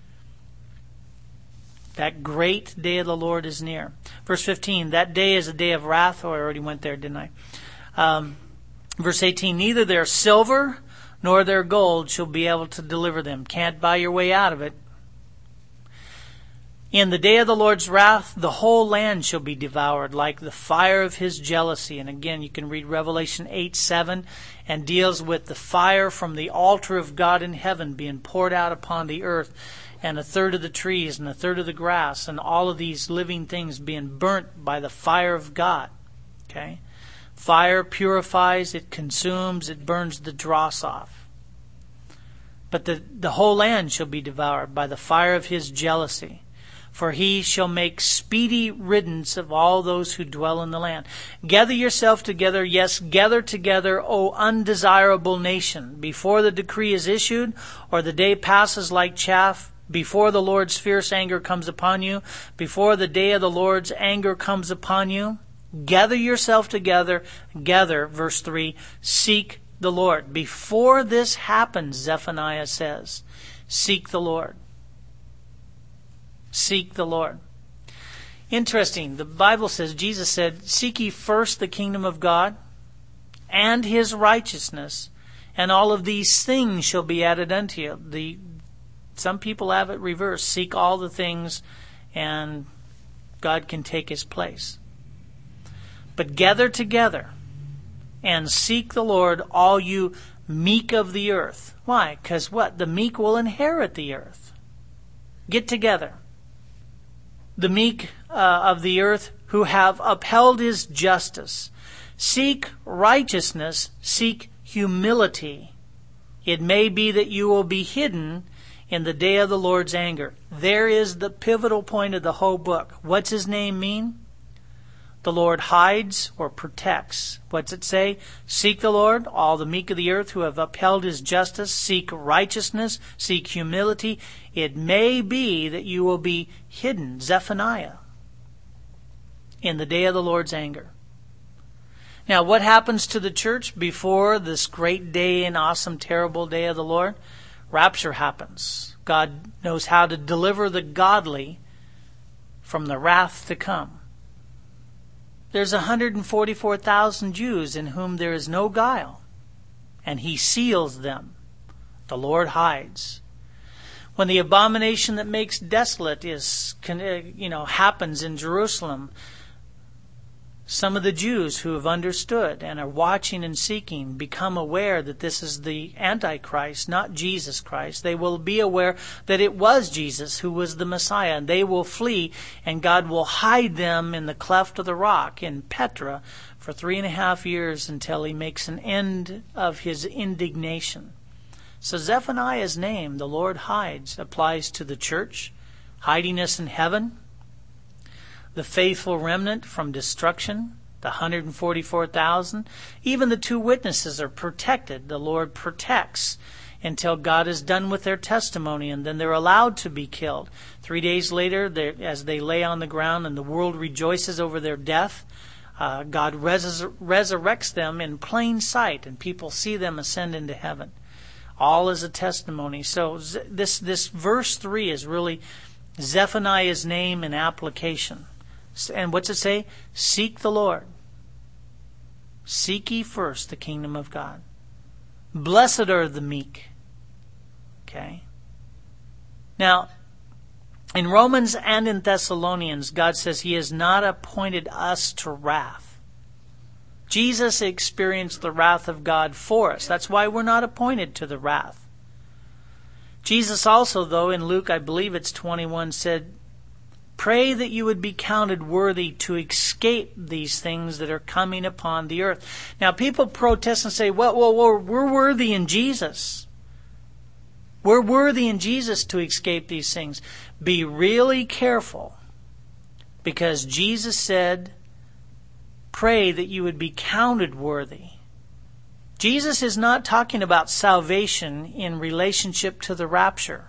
That great day of the Lord is near. Verse 15, that day is a day of wrath. Oh, I already went there, didn't I? Verse 18, neither their silver nor their gold shall be able to deliver them. Can't buy your way out of it. In the day of the Lord's wrath, the whole land shall be devoured like the fire of his jealousy. And again, you can read Revelation 8:7, and deals with the fire from the altar of God in heaven being poured out upon the earth, and a third of the trees and a third of the grass and all of these living things being burnt by the fire of God. Okay? Fire purifies, it consumes, it burns the dross off. But the whole land shall be devoured by the fire of his jealousy. For he shall make speedy riddance of all those who dwell in the land. Gather yourself together, yes, gather together, O undesirable nation, before the decree is issued, or the day passes like chaff, before the Lord's fierce anger comes upon you, before the day of the Lord's anger comes upon you. Gather yourself together, gather, verse 3, seek the Lord. Before this happens, Zephaniah says, seek the Lord. Seek the Lord. Interesting. The Bible says, Jesus said, seek ye first the kingdom of God and his righteousness, and all of these things shall be added unto you. Some people have it reversed. Seek all the things and God can take his place. But gather together and seek the Lord, all you meek of the earth. Why? Because what? The meek will inherit the earth. Get together. The meek of the earth who have upheld his justice. Seek righteousness, seek humility. It may be that you will be hidden in the day of the Lord's anger. There is the pivotal point of the whole book. What's his name mean? The Lord hides or protects. What's it say? Seek the Lord, all the meek of the earth who have upheld his justice. Seek righteousness, seek humility. It may be that you will be hidden, Zephaniah, in the day of the Lord's anger. Now, what happens to the church before this great day and awesome, terrible day of the Lord? Rapture happens. God knows how to deliver the godly from the wrath to come. There's 144,000 Jews in whom there is no guile, and he seals them. The Lord hides. When the abomination that makes desolate happens in Jerusalem, some of the Jews who have understood and are watching and seeking become aware that this is the Antichrist, not Jesus Christ. They will be aware that it was Jesus who was the Messiah, and they will flee, and God will hide them in the cleft of the rock in Petra for 3.5 years until he makes an end of his indignation. So Zephaniah's name, the Lord hides, applies to the church, hiding us in heaven, the faithful remnant from destruction, the 144,000. Even the 2 witnesses are protected. The Lord protects until God is done with their testimony, and then they're allowed to be killed. 3 days later, as they lay on the ground and the world rejoices over their death, God resurrects them in plain sight, and people see them ascend into heaven. All is a testimony. So this verse 3 is really Zephaniah's name and application. And what's it say? Seek the Lord. Seek ye first the kingdom of God. Blessed are the meek. Okay? Now, in Romans and in Thessalonians, God says he has not appointed us to wrath. Jesus experienced the wrath of God for us. That's why we're not appointed to the wrath. Jesus also, though, in Luke, I believe it's 21, said, pray that you would be counted worthy to escape these things that are coming upon the earth. Now, people protest and say, well, we're worthy in Jesus. We're worthy in Jesus to escape these things. Be really careful, because Jesus said, pray that you would be counted worthy. Jesus is not talking about salvation in relationship to the rapture.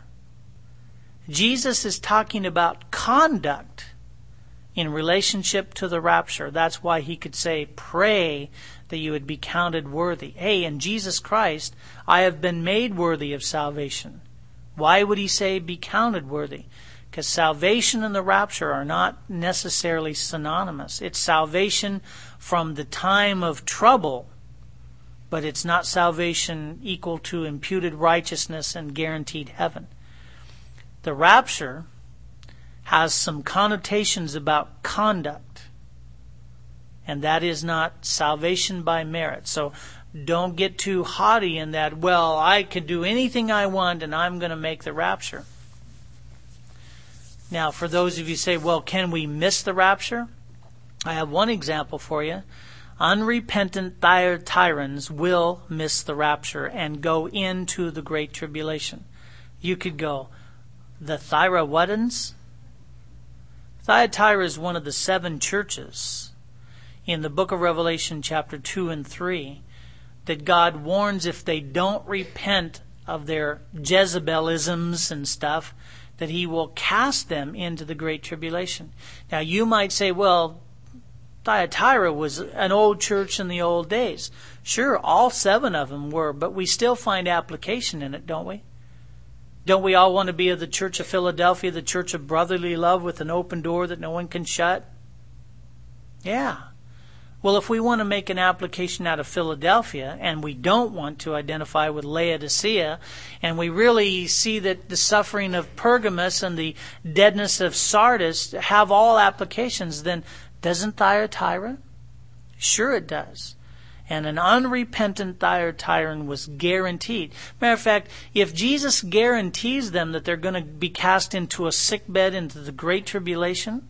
Jesus is talking about conduct in relationship to the rapture. That's why he could say, pray that you would be counted worthy. Hey, in Jesus Christ, I have been made worthy of salvation. Why would he say be counted worthy? Because salvation and the rapture are not necessarily synonymous. It's salvation from the time of trouble, but it's not salvation equal to imputed righteousness and guaranteed heaven. The rapture has some connotations about conduct. And that is not salvation by merit. So don't get too haughty in that, well, I can do anything I want and I'm going to make the rapture. Now, for those of you who say, well, can we miss the rapture? I have one example for you. Unrepentant Thyatiras will miss the rapture and go into the Great Tribulation. You could go, the Thyatiras? Thyatira is one of the 7 churches in the book of Revelation chapter 2 and 3 that God warns if they don't repent of their Jezebelisms and stuff, that He will cast them into the Great Tribulation. Now you might say, well, Thyatira was an old church in the old days. Sure, all 7 of them were, but we still find application in it, don't we? Don't we all want to be of the Church of Philadelphia, the church of brotherly love with an open door that no one can shut? Yeah. Well, if we want to make an application out of Philadelphia and we don't want to identify with Laodicea, and we really see that the suffering of Pergamos and the deadness of Sardis have all applications, then doesn't Thyatira? Sure it does. And an unrepentant Thyatiran was guaranteed. Matter of fact, if Jesus guarantees them that they're going to be cast into a sickbed into the Great Tribulation,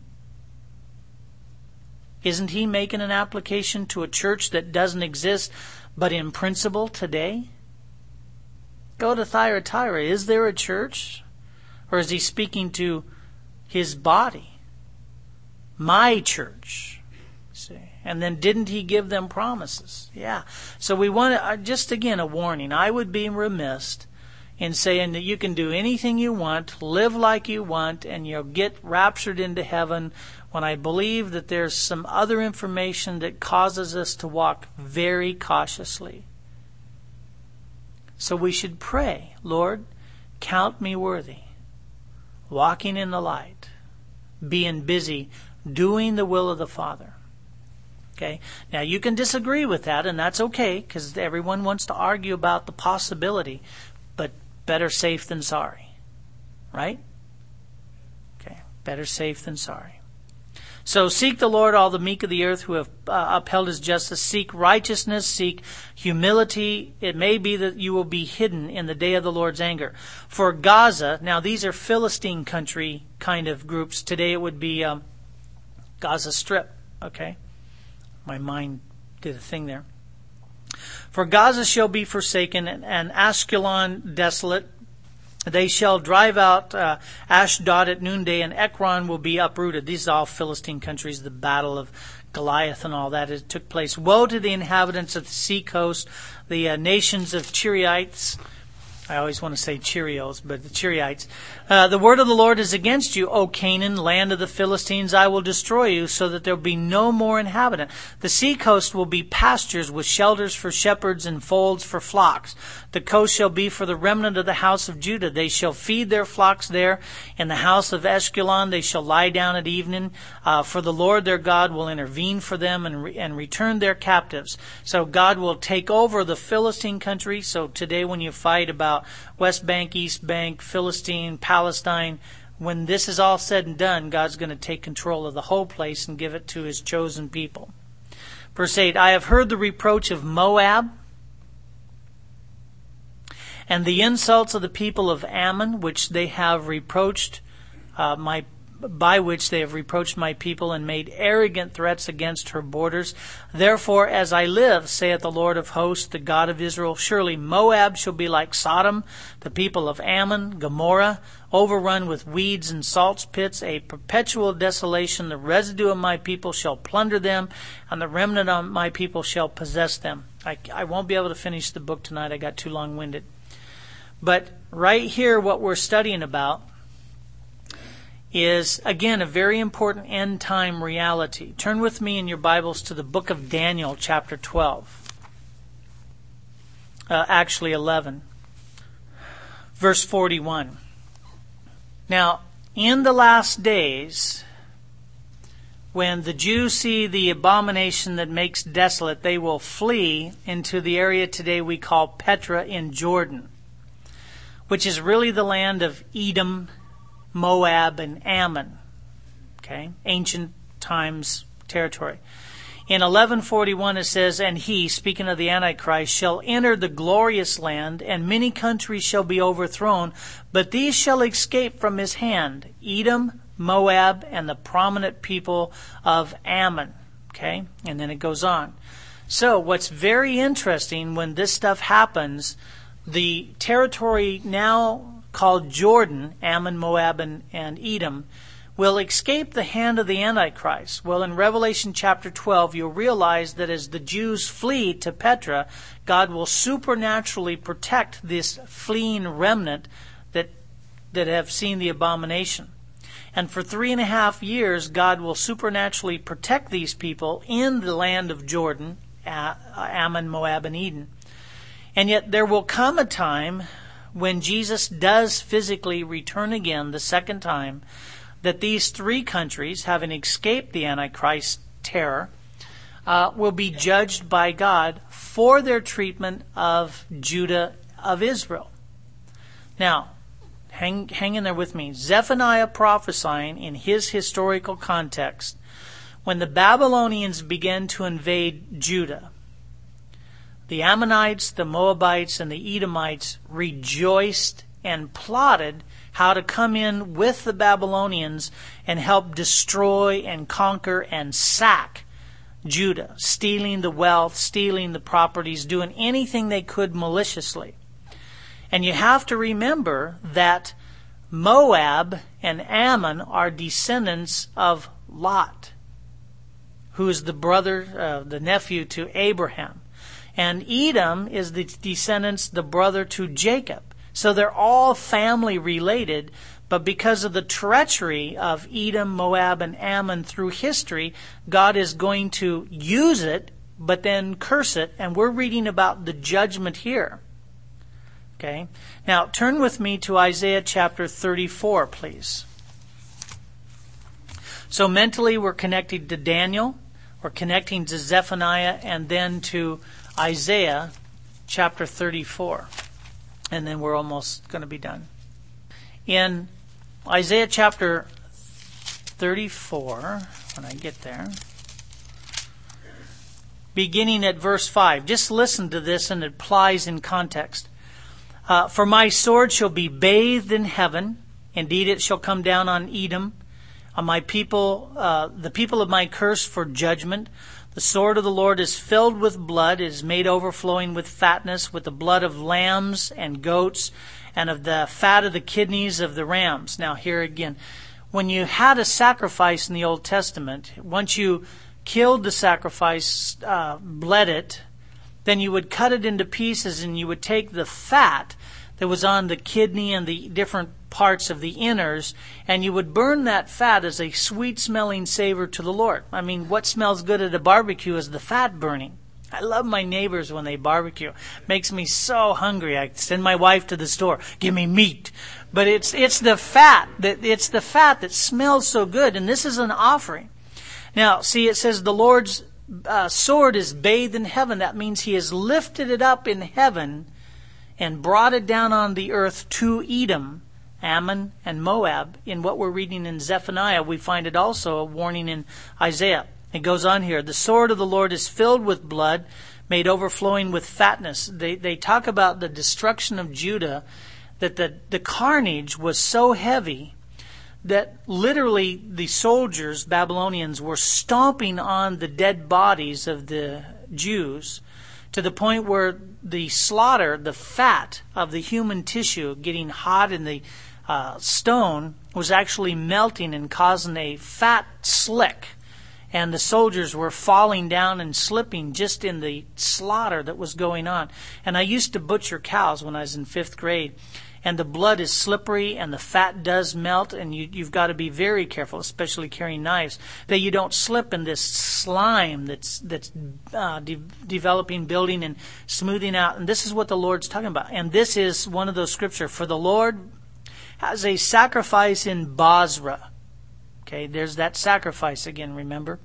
isn't He making an application to a church that doesn't exist but in principle today? Go to Thyatira. Is there a church? Or is He speaking to His body? My church. See? And then didn't He give them promises? Yeah. So we want to, just again a warning. I would be remiss in saying that you can do anything you want, live like you want, and you'll get raptured into heaven, when I believe that there's some other information that causes us to walk very cautiously. So we should pray, Lord, count me worthy, walking in the light, being busy, doing the will of the Father. Okay? Now you can disagree with that, and that's okay, because everyone wants to argue about the possibility, but better safe than sorry. Right? Okay. Better safe than sorry. So seek the Lord, all the meek of the earth who have upheld His justice. Seek righteousness, seek humility. It may be that you will be hidden in the day of the Lord's anger. For Gaza, now these are Philistine country kind of groups. Today it would be Gaza Strip. Okay? My mind did a thing there. For Gaza shall be forsaken, and Ashkelon desolate. They shall drive out Ashdod at noonday, and Ekron will be uprooted. These are all Philistine countries, the battle of Goliath and all that. It took place. Woe to the inhabitants of the sea coast, the nations of Cheerites. I always want to say Cheerios, but the Cheerites. The word of the Lord is against you, O Canaan, land of the Philistines. I will destroy you, so that there will be no more inhabitant. The sea coast will be pastures with shelters for shepherds and folds for flocks. The coast shall be for the remnant of the house of Judah. They shall feed their flocks there. In the house of Ashkelon they shall lie down at evening. For the Lord their God will intervene for them and return their captives. So God will take over the Philistine country. So today when you fight about West Bank, East Bank, Philistine, Palestine, when this is all said and done, God's going to take control of the whole place and give it to His chosen people. Verse 8, I have heard the reproach of Moab and the insults of the people of Ammon, which they have reproached by which they have reproached my people and made arrogant threats against her borders. Therefore, as I live, saith the Lord of hosts, the God of Israel, surely Moab shall be like Sodom, the people of Ammon, Gomorrah, overrun with weeds and salt pits, a perpetual desolation. The residue of my people shall plunder them, and the remnant of my people shall possess them. I won't be able to finish the book tonight. I got too long-winded. But right here, what we're studying about is, again, a very important end-time reality. Turn with me in your Bibles to the book of Daniel, chapter 12. Actually, 11. Verse 41. Now, in the last days, when the Jews see the abomination that makes desolate, they will flee into the area today we call Petra in Jordan, which is really the land of Edom, Moab, and Ammon. Okay, ancient times territory. In 1141 it says, "And he," speaking of the Antichrist, "shall enter the glorious land, and many countries shall be overthrown, but these shall escape from his hand, Edom, Moab, and the prominent people of Ammon." Okay, and then it goes on. So what's very interesting, when this stuff happens, the territory now called Jordan, Ammon, Moab, and Edom, will escape the hand of the Antichrist. Well, in Revelation chapter 12, you'll realize that as the Jews flee to Petra, God will supernaturally protect this fleeing remnant that have seen the abomination. And for 3.5 years, God will supernaturally protect these people in the land of Jordan, Ammon, Moab, and Edom. And yet there will come a time when Jesus does physically return again the second time, that these three countries, having escaped the Antichrist terror, will be judged by God for their treatment of Judah, of Israel. Now, hang in there with me. Zephaniah prophesying in his historical context, when the Babylonians began to invade Judah, the Ammonites, the Moabites, and the Edomites rejoiced and plotted how to come in with the Babylonians and help destroy and conquer and sack Judah, stealing the wealth, stealing the properties, doing anything they could maliciously. And you have to remember that Moab and Ammon are descendants of Lot, who is the nephew to Abraham. And Edom is the brother to Jacob. So they're all family related, but because of the treachery of Edom, Moab, and Ammon through history, God is going to use it, but then curse it, and we're reading about the judgment here. Okay? Now, turn with me to Isaiah chapter 34, please. So mentally, we're connected to Daniel, we're connecting to Zephaniah, and then to Isaiah chapter 34. And then we're almost going to be done. In Isaiah chapter 34, when I get there, beginning at verse 5, just listen to this and it applies in context. "For my sword shall be bathed in heaven. Indeed, it shall come down on Edom, on my people, the people of my curse for judgment. The sword of the Lord is filled with blood, is made overflowing with fatness, with the blood of lambs and goats, and of the fat of the kidneys of the rams." Now here again, when you had a sacrifice in the Old Testament, once you killed the sacrifice, bled it, then you would cut it into pieces and you would take the fat that was on the kidney and the different parts of the inners, and you would burn that fat as a sweet-smelling savor to the Lord. I mean, what smells good at a barbecue is the fat burning. I love my neighbors when they barbecue. Makes me so hungry. I send my wife to the store, "Give me meat." But it's the fat that smells so good, and this is an offering. Now, see, it says the Lord's sword is bathed in heaven. That means He has lifted it up in heaven and brought it down on the earth to Edom, Ammon, and Moab. In what we're reading in Zephaniah, we find it also a warning in Isaiah. It goes on here. "The sword of the Lord is filled with blood, made overflowing with fatness." They talk about the destruction of Judah, that the carnage was so heavy that literally the soldiers, Babylonians, were stomping on the dead bodies of the Jews, to the point where the slaughter, the fat of the human tissue getting hot in the stone, was actually melting and causing a fat slick. And the soldiers were falling down and slipping just in the slaughter that was going on. And I used to butcher cows when I was in 5th grade. And the blood is slippery and the fat does melt, and you've got to be very careful, especially carrying knives, that you don't slip in this slime that's developing, building, and smoothing out. And this is what the Lord's talking about. And this is one of those scriptures. "For the Lord has a sacrifice in Bozrah." Okay, there's that sacrifice again, remember?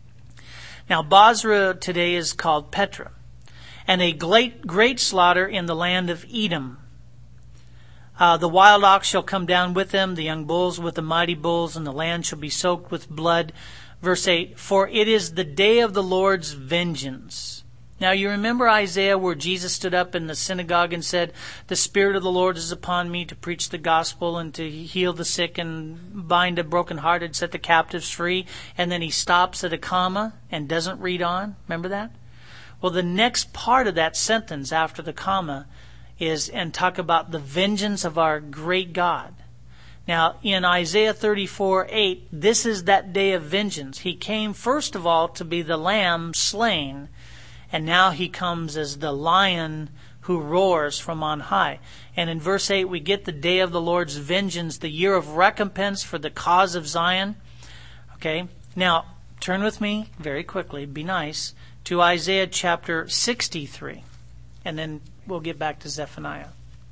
Now, Bozrah today is called Petra. "And a great slaughter in the land of Edom. The wild ox shall come down with them, the young bulls with the mighty bulls, and the land shall be soaked with blood. Verse 8, for it is the day of the Lord's vengeance. Now you remember Isaiah where Jesus stood up in the synagogue and said, the Spirit of the Lord is upon me to preach the gospel and to heal the sick and bind the brokenhearted, set the captives free. And then he stops at a comma and doesn't read on. Remember that? Well, the next part of that sentence after the comma is, and talk about the vengeance of our great God. Now, in Isaiah 34:8, this is that day of vengeance. He came first of all to be the lamb slain, and now he comes as the lion who roars from on high. And in verse 8, we get the day of the Lord's vengeance, the year of recompense for the cause of Zion. Okay, now turn with me very quickly, be nice, to Isaiah chapter 63, and then we'll get back to Zephaniah.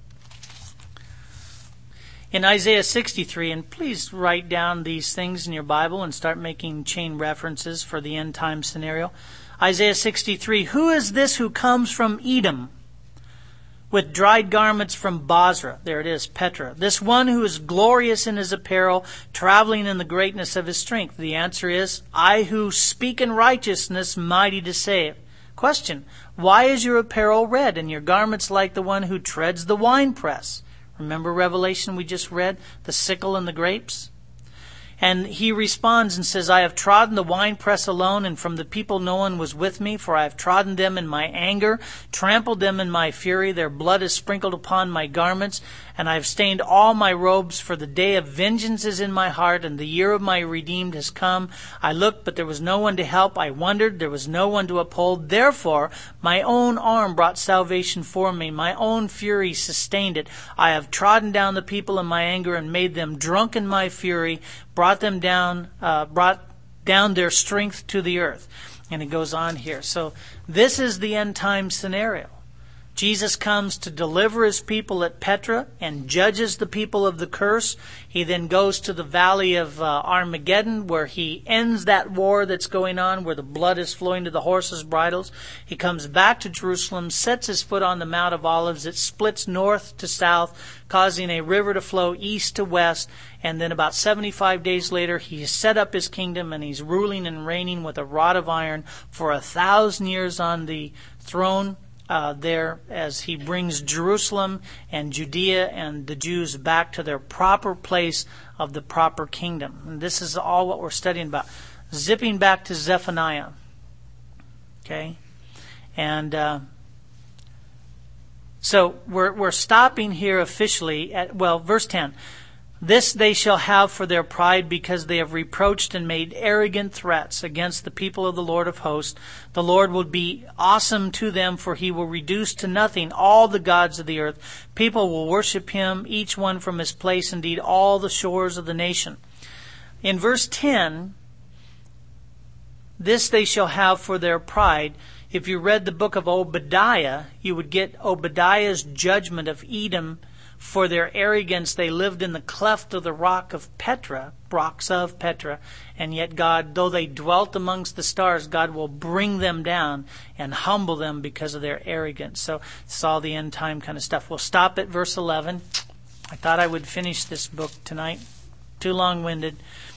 In Isaiah 63, and please write down these things in your Bible and start making chain references for the end time scenario. Isaiah 63, who is this who comes from Edom with dried garments from Bozrah? There it is, Petra. This one who is glorious in his apparel, traveling in the greatness of his strength. The answer is, I who speak in righteousness, mighty to save. Question, why is your apparel red and your garments like the one who treads the winepress? Remember Revelation we just read, the sickle and the grapes? And he responds and says, I have trodden the winepress alone, and from the people no one was with me, for I have trodden them in my anger, trampled them in my fury. Their blood is sprinkled upon my garments, and I have stained all my robes, for the day of vengeance is in my heart, and the year of my redeemed has come. I looked, but there was no one to help. I wondered, there was no one to uphold. Therefore, my own arm brought salvation for me. My own fury sustained it. I have trodden down the people in my anger and made them drunk in my fury, brought down their strength to the earth. And it goes on here. So this is the end time scenario. Jesus comes to deliver his people at Petra and judges the people of the curse. He then goes to the valley of Armageddon, where he ends that war that's going on, where the blood is flowing to the horses' bridles. He comes back to Jerusalem, sets his foot on the Mount of Olives. It splits north to south, causing a river to flow east to west. And then about 75 days later, he has set up his kingdom, and he's ruling and reigning with a rod of iron for 1,000 years on the throne. There, as he brings Jerusalem and Judea and the Jews back to their proper place of the proper kingdom. And this is all what we're studying about. Zipping back to Zephaniah. Okay? And so we're stopping here officially at, verse 10. This they shall have for their pride, because they have reproached and made arrogant threats against the people of the Lord of hosts. The Lord will be awesome to them, for he will reduce to nothing all the gods of the earth. People will worship him, each one from his place, indeed all the shores of the nation. In verse 10, this they shall have for their pride. If you read the book of Obadiah, you would get Obadiah's judgment of Edom. For their arrogance, they lived in the cleft of the rocks of Petra, and yet God, though they dwelt amongst the stars, God will bring them down and humble them because of their arrogance. So it's all the end time kind of stuff. We'll stop at verse 11. I thought I would finish this book tonight. Too long-winded.